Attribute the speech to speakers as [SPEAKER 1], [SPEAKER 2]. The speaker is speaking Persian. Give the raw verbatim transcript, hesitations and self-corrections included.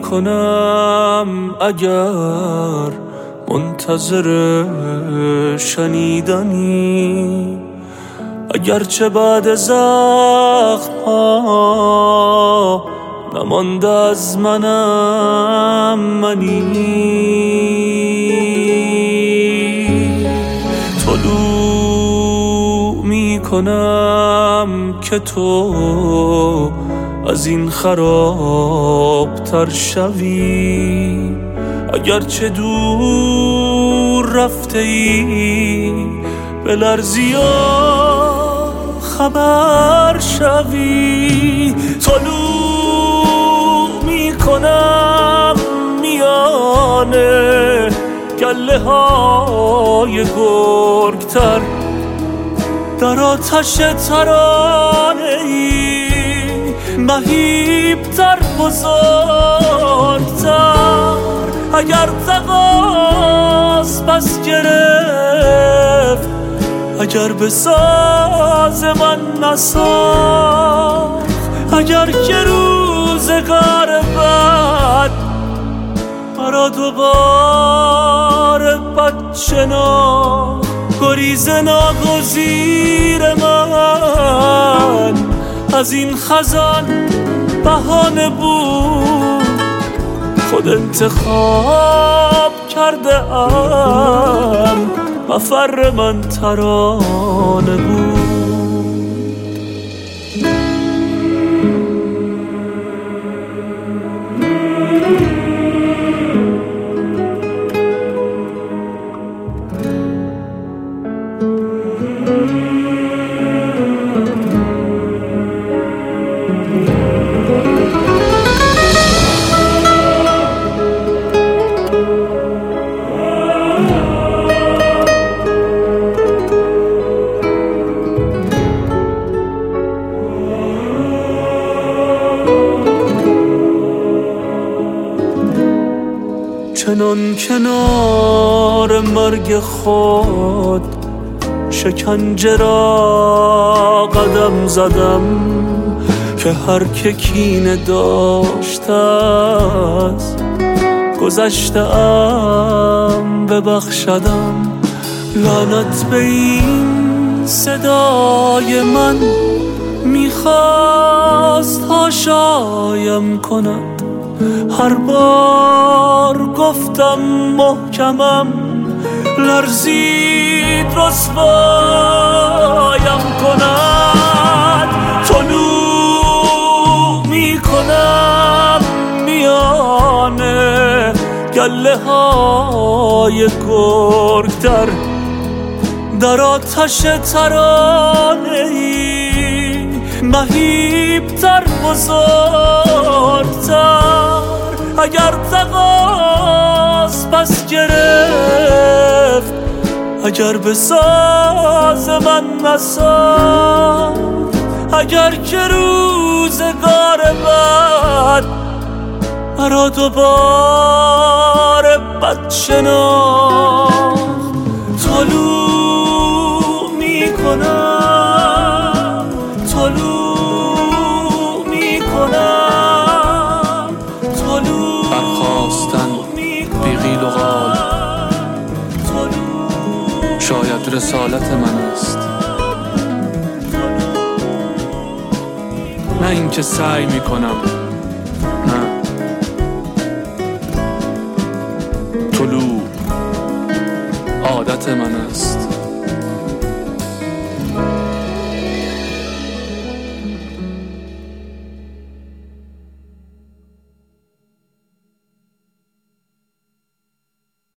[SPEAKER 1] کنم اگر منتظر شنیدنی، اگرچه بعد زخم ها نمانده از منم منی. طلوع می کنم که تو از این خراب تر شوی، اگرچه دور رفته ای به لرزی و خبر شوی. طلوع می کنم میانه گله های گرگتر، در آتش ترانه ای مهیبتر بزرگتر. اگر تقاس پس گرفت، اگر به ساز من نساخت، اگر که روزگار بد مرا دوباره بد شناخت، گریز ناگزیر من از این خزان بهانه بود. خود انتخاب کرده ام، مفر من ترانه بود. چنان کنار مرگ خود شکنجه را قدم زدم، که هر که کینه داشته از گذشته ام ببخشدم. لعنت به این صدای من میخواست هاشایم کند، هر بار گفتم محکمم لرزید رسوایم کند. طلوع می کنم میانه گله های گرگتر، در آتش ترانه ای مهیبتر بزرگتر. اگر تقاس پس گرفت، اگر به ساز من نساخت، اگر که روزگار بد مرا دوباره بد شناخت. طلوع می کنم، طلوع می کنم، طلوع
[SPEAKER 2] برخاستن بی قیل و قال شاید رسالت من است، نه اینکه سعی می کنم، نه. طلوع عادت من است.